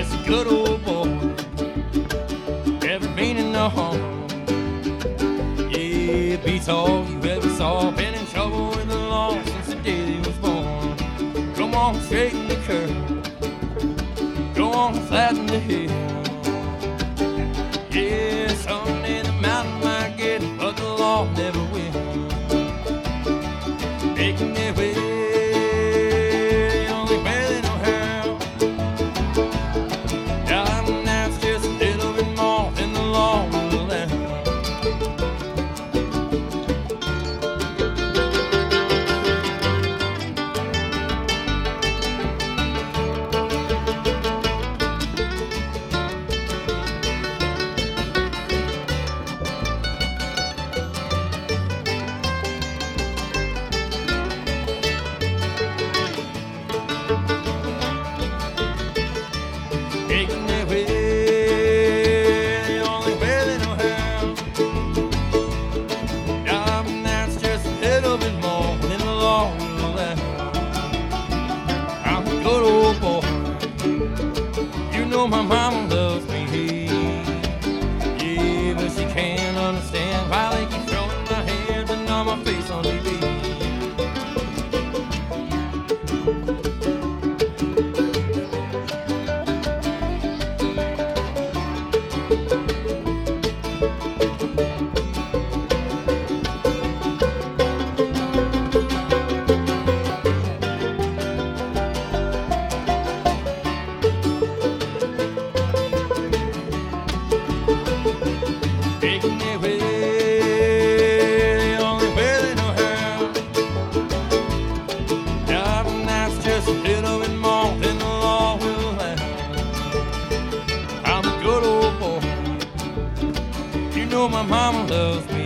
just a good old boy. Never been in no home. Yeah, beats all you ever saw. Been in trouble with the law since the day he was born. Come on, straighten the curve. Go on, flatten the hill. Yeah, someday the mountain might get it, but the law never will. Making their way the only way they know how. Now it's just a little bit more than the law will allow. Taking their way the only way they know how. That's just a little bit more than the law will allow. I'm a good old boy. You know my mama loves me. Yeah, but she can't understand why they keep throwing my hands and on my face on TV. Taking their way the only way they know how. That's just a little bit more than the law will allow. I'm a good old boy. You know my mama loves me.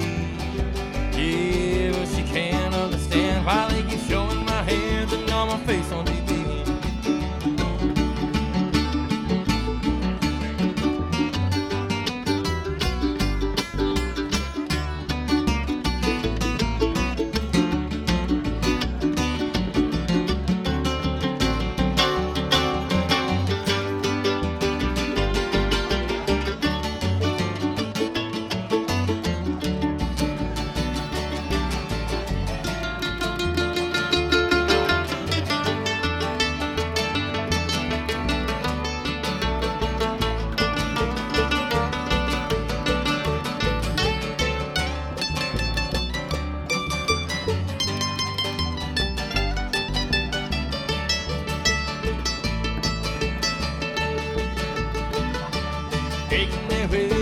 Yeah, but she can't understand why they keep showing my hands and on my face on TV. Taking their way